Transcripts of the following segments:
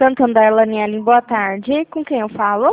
Santander, Laniele, boa tarde. Com quem eu falo?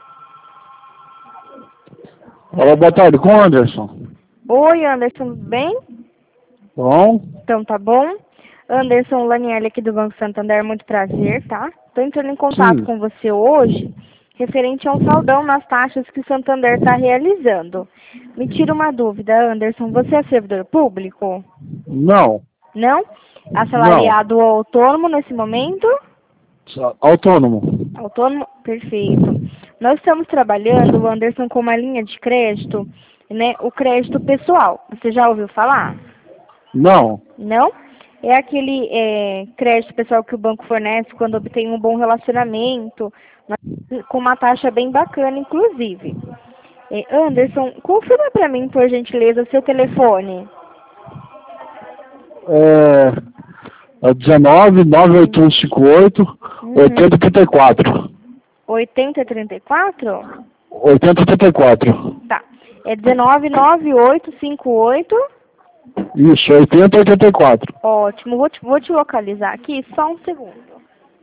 Olá, boa tarde, com o Anderson. Oi, Anderson, tudo bem? Bom, Então tá bom. Anderson, Laniele aqui do Banco Santander, muito prazer, tá? Estou entrando em contato sim, com você hoje, referente a um saldão nas taxas que o Santander está realizando. Me tira uma dúvida, Anderson, você é servidor público? não, Não? não, Assalariado ou autônomo nesse momento? autônomo. Autônomo? Perfeito. Nós estamos trabalhando, Anderson, com uma linha de crédito, né? O crédito pessoal. Você já ouviu falar? Não, Não? É aquele crédito pessoal que o banco fornece quando obtém um bom relacionamento, com uma taxa bem bacana, inclusive. Anderson, confirma para mim, por gentileza, o seu telefone. é 19 98158 Uhum. 8034. 8034? 8034. Tá. É 199858. Isso, 8084. Ótimo. Vou te localizar aqui, só um segundo.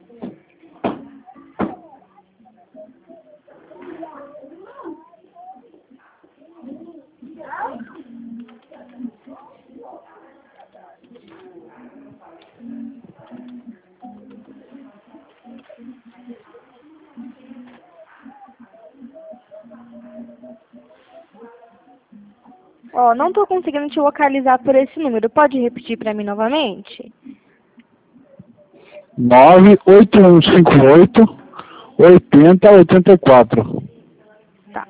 Ó, não estou conseguindo te localizar por esse número. Pode repetir para mim novamente? 98158 8084. Tá.